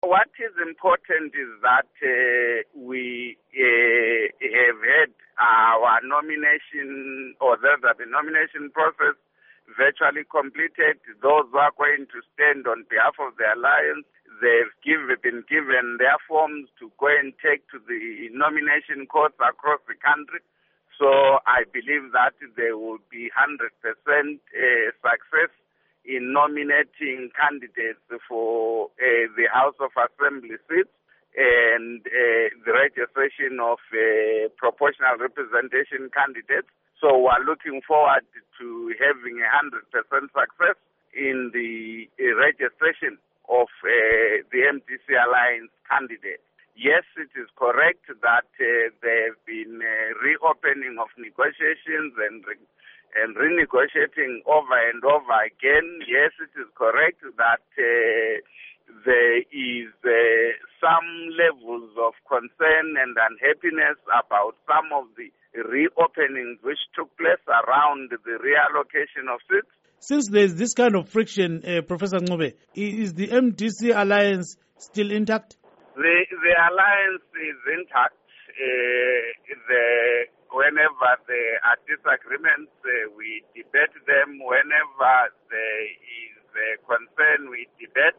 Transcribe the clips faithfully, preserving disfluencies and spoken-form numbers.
What is important is that uh, we uh, have had our nomination, or rather the nomination process, virtually completed. Those who are going to stand on behalf of the alliance, they've give, been given their forms to go and take to the nomination courts across the country. So I believe that there will be one hundred percent uh, success in nominating candidates for uh, the House of Assembly seats and uh, the registration of uh, proportional representation candidates. So we're looking forward to having one hundred percent success in the uh, registration of uh, the M D C Alliance candidates. Yes, it is correct that uh, there have been uh, reopening of negotiations and re- and renegotiating over and over again. Yes, it is correct that uh, there is uh, some levels of concern and unhappiness about some of the reopenings which took place around the reallocation of seats. Since there's this kind of friction, uh, Professor Ncube, is the M D C Alliance still intact? The, the alliance is intact. Uh, the, whenever there are disagreements, uh, we debate them. Whenever there is a concern, we debate.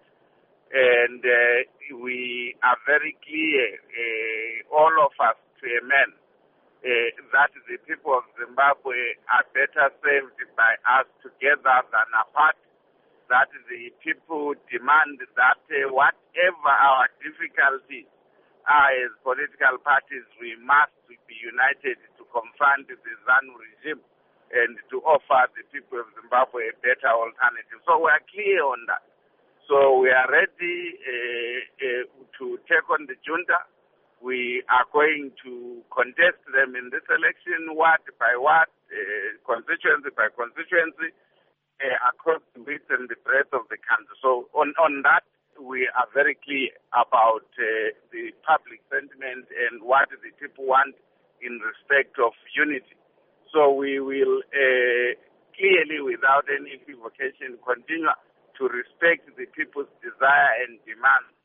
And uh, we are very clear, uh, all of us to a man, uh, that the people of Zimbabwe are better served by us together than apart. That the people demand that uh, whatever our difficulties are as political parties, we must be united to confront the ZANU regime and to offer the people of Zimbabwe a better alternative. So we are clear on that. So we are ready uh, uh, to take on the junta. We are going to contest them in this election, ward by ward, uh, constituency by constituency, Uh, across the width and the breadth of the country. So on, on that, we are very clear about uh, the public sentiment and what the people want in respect of unity. So we will uh, clearly, without any equivocation, continue to respect the people's desire and demand